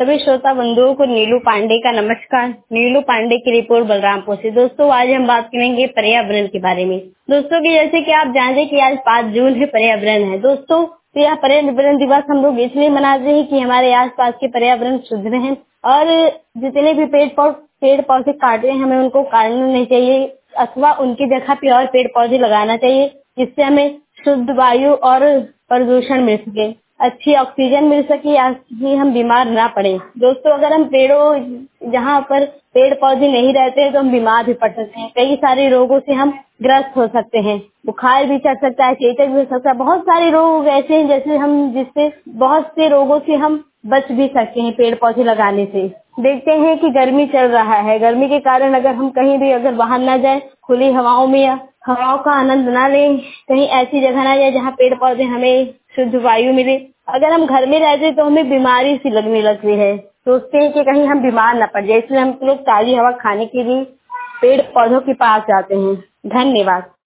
सभी श्रोता बंधुओं को नीलू पांडे का नमस्कार। नीलू पांडे की रिपोर्ट बलरामपुर से। दोस्तों, आज हम बात करेंगे पर्यावरण के बारे में। दोस्तों की जैसे कि आप जानते हैं कि आज 5 जून है, पर्यावरण है। दोस्तों, तो यह पर्यावरण दिवस हम लोग इसलिए मनाते हैं कि हमारे आसपास के पर्यावरण शुद्ध रहें और जितने भी पेड़ पौधे काट रहे हैं हमें उनको काटना नहीं चाहिए अथवा उनकी जगह पे और पेड़ पौधे लगाना चाहिए, जिससे हमें शुद्ध वायु और प्रदूषण मिल सके, अच्छी ऑक्सीजन मिल सके, ताकि हम बीमार ना पड़े। दोस्तों, अगर हम जहाँ पर पेड़ पौधे नहीं रहते हैं तो हम बीमार भी पड़ सकते हैं। कई सारे रोगों से हम ग्रस्त हो सकते हैं। बुखार भी चढ़ सकता है, चेचक भी हो सकता है। बहुत सारे रोग ऐसे हैं जिससे बहुत से रोगों से हम बच भी सकते हैं पेड़ पौधे लगाने से। देखते हैं कि गर्मी चल रहा है। गर्मी के कारण अगर हम कहीं भी बाहर ना जाए, खुली हवाओं में या हवाओं का आनंद ना लें, कहीं ऐसी जगह ना जाए जहाँ पेड़ पौधे हमें शुद्ध वायु मिले। अगर हम घर में रहते तो हमें बीमारी सी लगने लगती है। सोचते हैं कि कहीं हम बीमार ना पड़ जाए, इसलिए हम लोग ताजी हवा खाने के लिए पेड़ पौधों के पास जाते हैं। धन्यवाद।